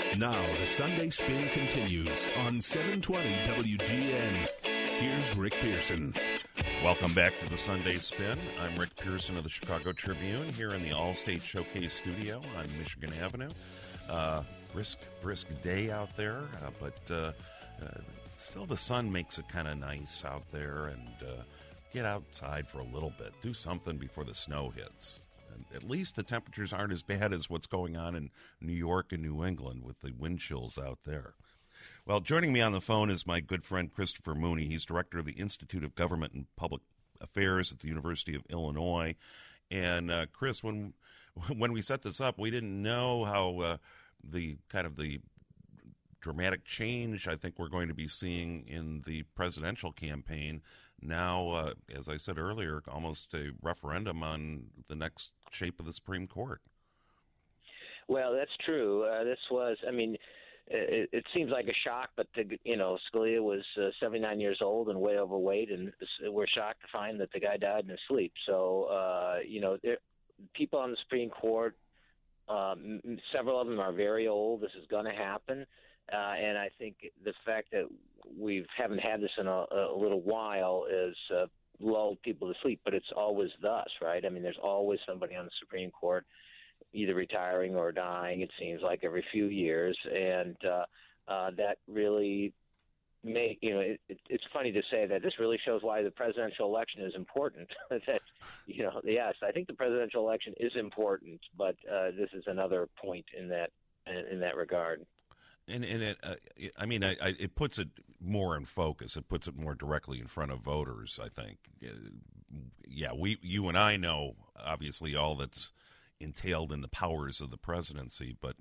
Now the Sunday Spin continues on 720 WGN. Here's Rick Pearson. Welcome back to the Sunday Spin. I'm Rick Pearson of the Chicago Tribune here in the All-State Showcase studio on Michigan Avenue. Brisk day out there, but still the sun makes it kind of nice out there, and get outside for a little bit. Do something before the snow hits. And at least the temperatures aren't as bad as what's going on in New York and New England with the wind chills out there. Well, joining me on the phone is my good friend Christopher Mooney. He's director of the Institute of Government and Public Affairs at the University of Illinois. And Chris, when we set this up, we didn't know how the dramatic change I think we're going to be seeing in the presidential campaign. Now, as I said earlier, almost a referendum on the next shape of the Supreme Court. Well, that's true. It seems like a shock, but Scalia was 79 years old and way overweight, and we're shocked to find that the guy died in his sleep. So, people on the Supreme Court, several of them are very old. This is going to happen. And I think the fact that we haven't had this in a little while is lulled people to sleep, but it's always thus, right? I mean, there's always somebody on the Supreme Court either retiring or dying, it seems like, every few years. And that really it's funny to say that this really shows why the presidential election is important. Yes, I think the presidential election is important, but this is another point in that regard. And it puts it more in focus. It puts it more directly in front of voters, I think. You and I know, obviously, all that's entailed in the powers of the presidency, but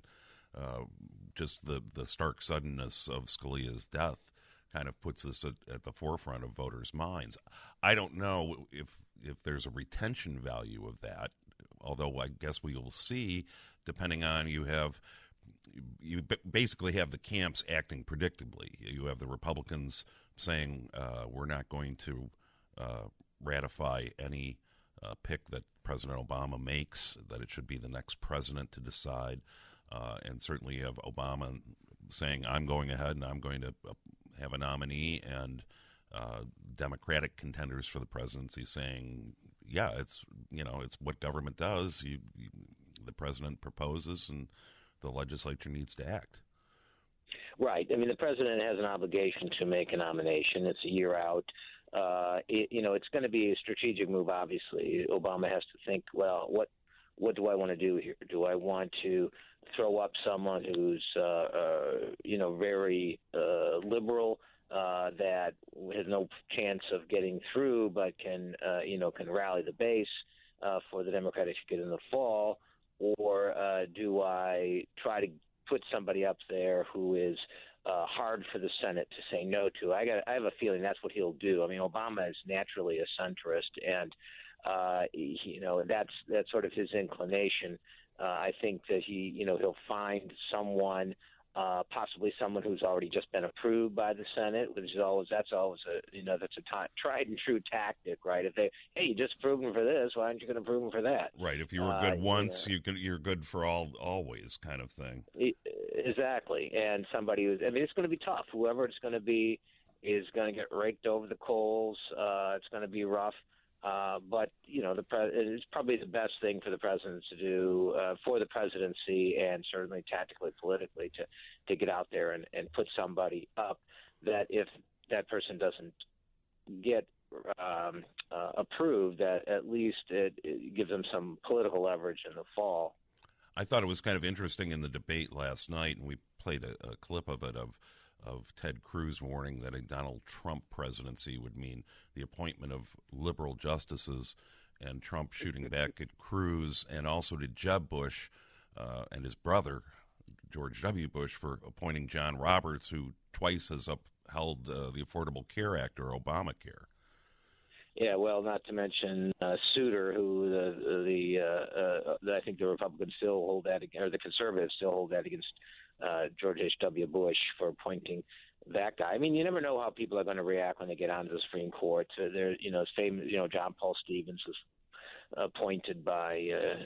just the stark suddenness of Scalia's death kind of puts this at the forefront of voters' minds. I don't know if there's a retention value of that, although I guess we will see, depending on you basically have the camps acting predictably. You have the Republicans saying we're not going to ratify any pick that President Obama makes, that it should be the next president to decide. And certainly you have Obama saying, I'm going ahead and I'm going to have a nominee, and Democratic contenders for the presidency saying, yeah, it's what government does. The president proposes and the legislature needs to act. Right. I mean, the president has an obligation to make a nomination. It's a year out. It's going to be a strategic move, obviously. Obama has to think, well, what do I want to do here? Do I want to throw up someone who's, very liberal, that has no chance of getting through, but can rally the base for the Democratic ticket in the fall? Or do I try to put somebody up there who is hard for the Senate to say no to? I have a feeling that's what he'll do. I mean, Obama is naturally a centrist, and that's sort of his inclination. I think that he'll find someone, possibly someone who's already just been approved by the Senate, which is that's a tried and true tactic, right? If you just approved him for this, why aren't you going to approve him for that? Right. If you were good once, you're good for always, kind of thing. Exactly. And it's going to be tough. Whoever it's going to be is going to get raked over the coals. It's going to be rough. But it's probably the best thing for the president to do for the presidency, and certainly tactically, politically, to get out there and put somebody up that if that person doesn't get approved, that at least it gives them some political leverage in the fall. I thought it was kind of interesting in the debate last night, and we played a clip of it of Ted Cruz warning that a Donald Trump presidency would mean the appointment of liberal justices, and Trump shooting back at Cruz and also to Jeb Bush and his brother, George W. Bush, for appointing John Roberts, who twice has upheld the Affordable Care Act, or Obamacare. Yeah, well, not to mention Souter, who I think the Republicans still hold that, or the conservatives still hold that against George H.W. Bush for appointing that guy. I mean, you never know how people are going to react when they get onto the Supreme Court. There's famous, John Paul Stevens was appointed by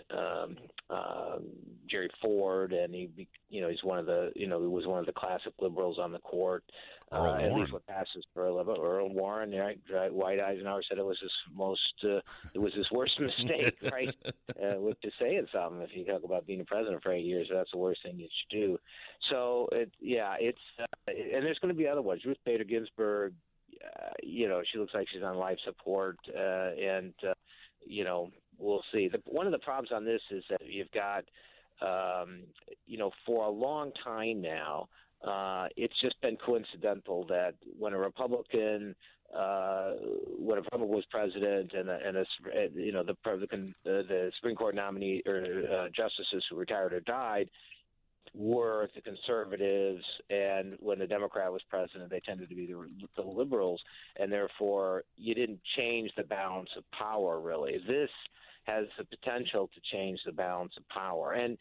Jerry Ford, and he's one of the he was one of the classic liberals on the court. At least what passes for a liberal. Earl Warren, right? Dwight Eisenhower said it was his worst mistake, right? Which is saying something if you talk about being a president for 8 years. That's the worst thing you should do. So and there's going to be other ones. Ruth Bader Ginsburg, she looks like she's on life support, and we'll see. One of the problems on this is that you've got, for a long time now, it's just been coincidental that when a Republican was president and the Supreme Court nominee or justices who retired or died were the conservatives, and when the Democrat was president, they tended to be the liberals, and therefore you didn't change the balance of power, really. This has the potential to change the balance of power. And,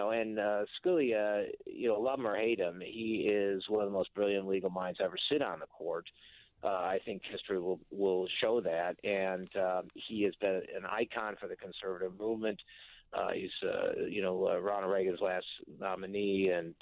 Scalia, love him or hate him, he is one of the most brilliant legal minds ever sit on the court. I think history will show that. And he has been an icon for the conservative movement. He's, Ronald Reagan's last nominee, and,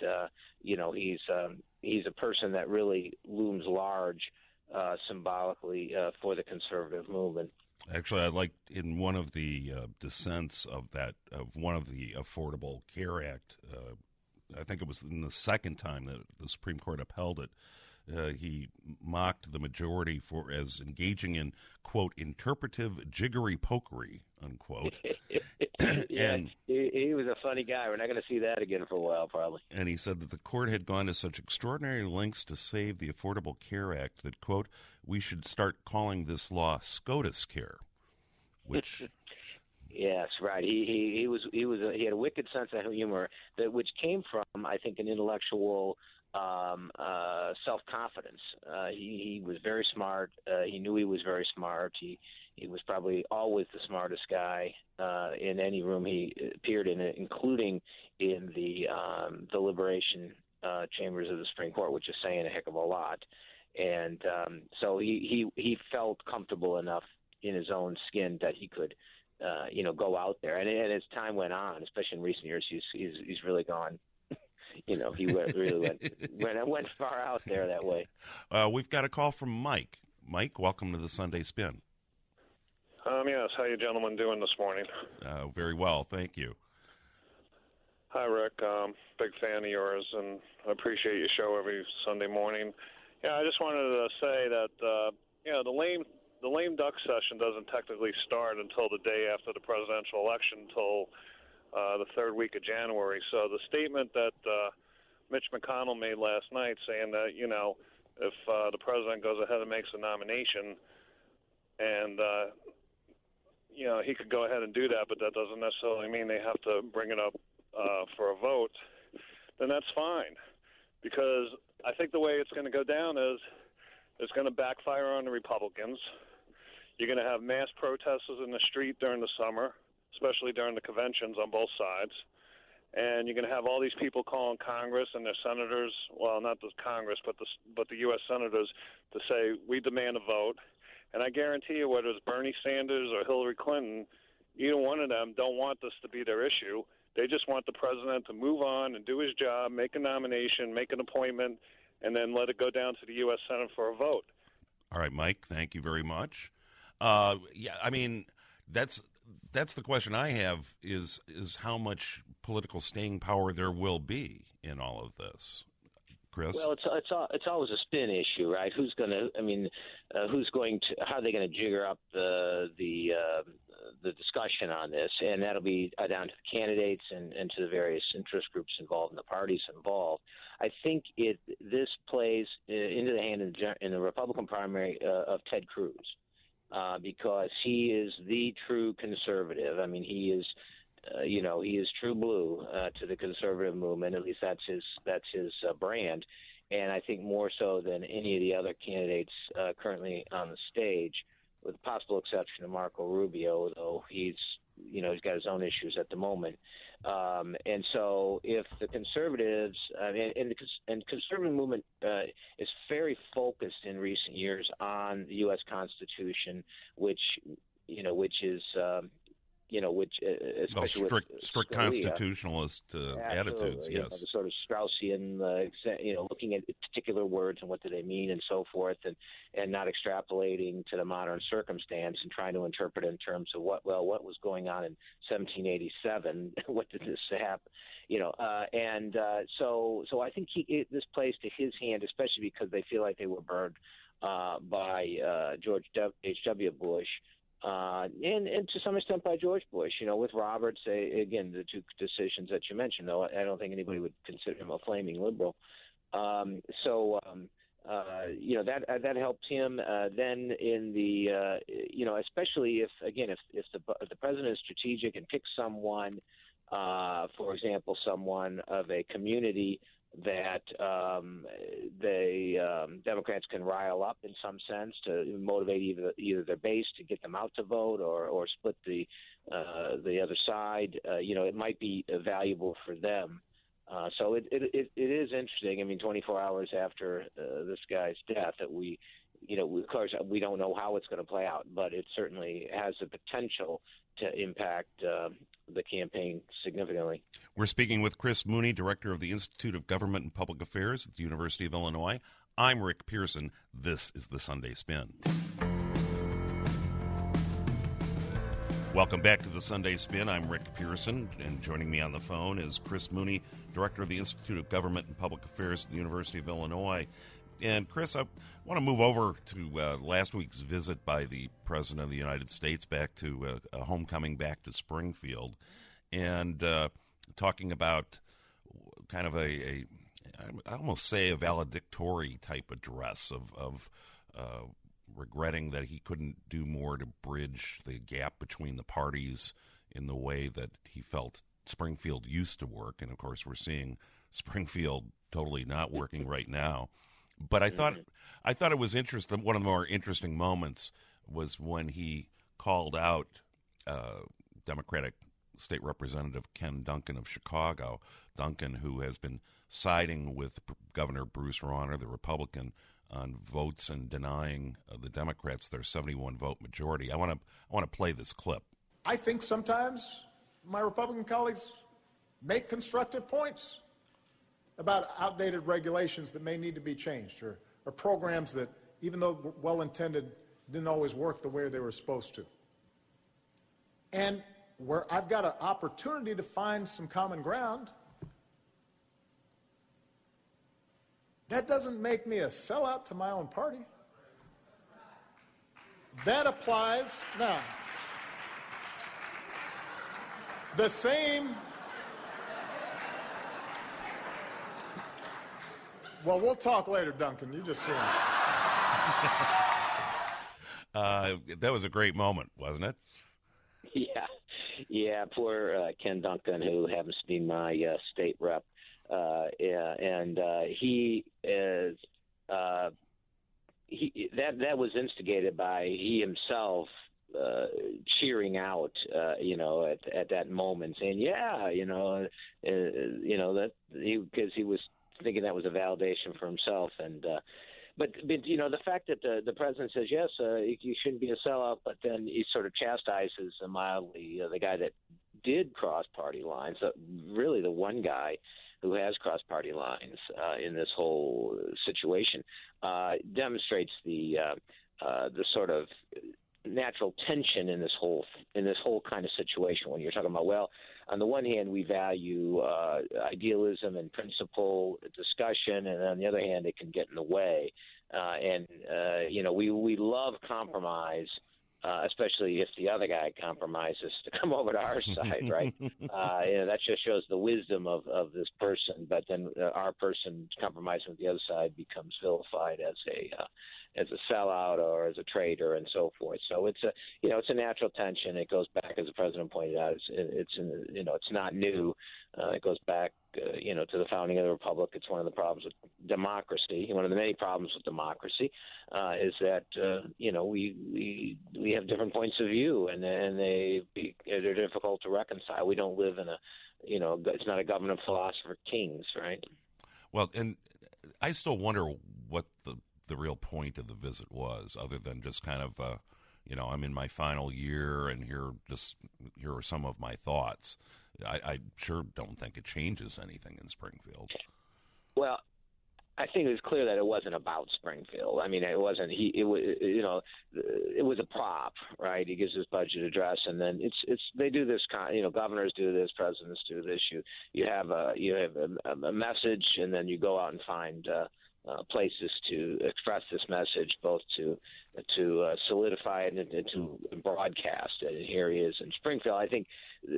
he's a person that really looms large symbolically for the conservative movement. Actually, I like in one of the dissents of one of the Affordable Care Act, I think it was in the second time that the Supreme Court upheld it, he mocked the majority as engaging in, quote, interpretive jiggery-pokery, unquote. Yeah, he was a funny guy. We're not going to see that again for a while, probably. And he said that the court had gone to such extraordinary lengths to save the Affordable Care Act that, quote, we should start calling this law SCOTUS care, which... Yes, right. He had a wicked sense of humor which came from, I think, an intellectual self-confidence. He was very smart. He knew he was very smart. He was probably always the smartest guy in any room he appeared in, including in the deliberation chambers of the Supreme Court, which is saying a heck of a lot. And so he felt comfortable enough in his own skin that he could go out there. And as time went on, especially in recent years, he's really gone. He really went far out there that way. We've got a call from Mike. Mike, welcome to the Sunday Spin. Yes, how you gentlemen doing this morning? Very well, thank you. Hi, Rick. Big fan of yours, and I appreciate your show every Sunday morning. Yeah, I just wanted to say that the lame duck session doesn't technically start until the day after the presidential election, until the third week of January. So the statement that Mitch McConnell made last night, saying that if the president goes ahead and makes a nomination, and he could go ahead and do that, but that doesn't necessarily mean they have to bring it up for a vote, then that's fine. Because I think the way it's going to go down is it's going to backfire on the Republicans. You're going to have mass protesters in the street during the summer, especially during the conventions on both sides. And you're going to have all these people calling Congress and their senators, well, not the Congress, but the U.S. senators, to say, we demand a vote. And I guarantee you, whether it's Bernie Sanders or Hillary Clinton, either one of them don't want this to be their issue. They just want the president to move on and do his job, make a nomination, make an appointment, and then let it go down to the U.S. Senate for a vote. All right, Mike, thank you very much. That's the question I have is how much political staying power there will be in all of this. Chris? Well, it's always a spin issue, right? How are they going to jigger up the discussion on this? And that'll be down to the candidates and to the various interest groups involved and the parties involved. I think this plays into the hand in the Republican primary of Ted Cruz. Because he is the true conservative. I mean, he is true blue to the conservative movement. At least that's his brand. And I think more so than any of the other candidates currently on the stage, with the possible exception of Marco Rubio, though he's got his own issues at the moment. And so if the conservatives and the conservative movement is very focused in recent years on the U.S. Constitution, which is which especially strict with constitutionalist attitudes. Yes, the sort of Straussian, looking at particular words and what do they mean and so forth, and not extrapolating to the modern circumstance and trying to interpret it in terms of what was going on in 1787. What did this happen? So I think this plays to his hand, especially because they feel like they were burned by George H.W. Bush, and to some extent by George Bush. With Roberts, again, the two decisions that you mentioned, though, I don't think anybody would consider him a flaming liberal. That helped him. Then in the, especially if the president is strategic and picks someone, for example, someone of a community that Democrats can rile up in some sense to motivate either their base to get them out to vote or split the other side. It might be valuable for them. So it is interesting. I mean, 24 hours after this guy's death, that of course, we don't know how it's going to play out, but it certainly has the potential to impact the campaign significantly. We're speaking with Chris Mooney, Director of the Institute of Government and Public Affairs at the University of Illinois. I'm Rick Pearson. This is the Sunday Spin. Welcome back to the Sunday Spin. I'm Rick Pearson, and joining me on the phone is Chris Mooney, Director of the Institute of Government and Public Affairs at the University of Illinois. And, Chris, I want to move over to last week's visit by the President of the United States back to a homecoming back to Springfield, and talking about kind of I almost say a valedictory type address of regretting that he couldn't do more to bridge the gap between the parties in the way that he felt Springfield used to work. And, of course, we're seeing Springfield totally not working right now. But I thought it was interesting. One of the more interesting moments was when he called out Democratic State Representative Ken Duncan of Chicago, Duncan, who has been siding with Governor Bruce Rauner, the Republican, on votes and denying the Democrats their 71-vote majority. I want to play this clip. I think sometimes my Republican colleagues make constructive points about outdated regulations that may need to be changed, or programs that, even though well-intended, didn't always work the way they were supposed to. And where I've got an opportunity to find some common ground, that doesn't make me a sellout to my own party. That applies now. The same. Well, we'll talk later, Duncan. You just see him. That was a great moment, wasn't it? Yeah. Poor Ken Duncan, who happens to be my state rep, and he is. That was instigated by he himself cheering out, at that moment, saying, that because he was thinking that was a validation for himself. And but the fact that the president says yes, you shouldn't be a sellout, but then he sort of chastises mildly the guy that did cross party lines, really the one guy who has crossed party lines in this whole situation, demonstrates the sort of natural tension in this whole kind of situation. When you're talking about, well, on the one hand, we value idealism and principle discussion, and on the other hand, it can get in the way. We love compromise, especially if the other guy compromises to come over to our side, right? That just shows the wisdom of this person. But then our person compromising with the other side becomes vilified as a sellout or as a traitor and so forth. So it's a natural tension. It goes back, as the president pointed out, it's not new. It goes back, to the founding of the republic. It's one of the problems with democracy. One of the many problems with democracy is that we have different points of view, and they're difficult to reconcile. We don't live in it's not a government of philosopher kings, right? Well, and I still wonder what the real point of the visit was, other than just kind of I'm in my final year, and here are some of my thoughts. I sure don't think it changes anything in Springfield. Well, I think it was clear that it wasn't about Springfield. I mean, it wasn't. It was a prop, right? He gives his budget address, and then they do this. Governors do this, presidents do this. You have a message, and then you go out and find places to express this message, both to solidify it and to broadcast it. And here he is in Springfield. I think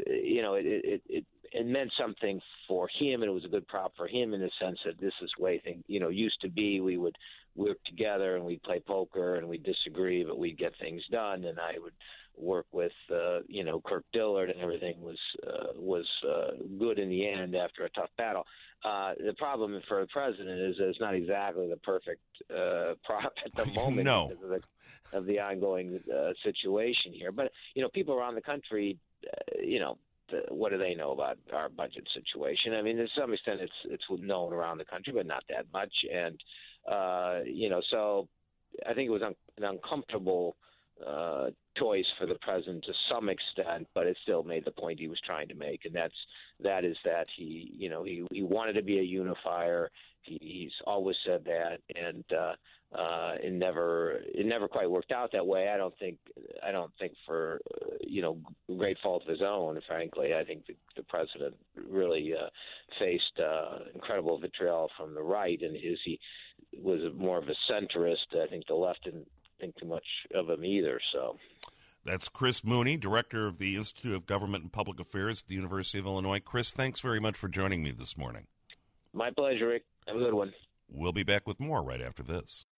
it meant something for him, and it was a good prop for him in the sense that this is the way things used to be. We would work together and we'd play poker and we'd disagree, but we'd get things done. And I would work with Kirk Dillard, and everything was good in the end after a tough battle. The problem for the president is that it's not exactly the perfect prop at the moment because of the ongoing situation here. But people around the country, what do they know about our budget situation? I mean, to some extent, it's known around the country, but not that much. And so I think it was an uncomfortable choice for the president to some extent, but it still made the point he was trying to make, and that is that he wanted to be a unifier. He's always said that, and it never quite worked out that way. I don't think for great fault of his own. Frankly, I think the president really faced incredible vitriol from the right, and he was more of a centrist. I think the left didn't think too much of him either. So. That's Chris Mooney, Director of the Institute of Government and Public Affairs at the University of Illinois. Chris, thanks very much for joining me this morning. My pleasure, Rick. Have a good one. We'll be back with more right after this.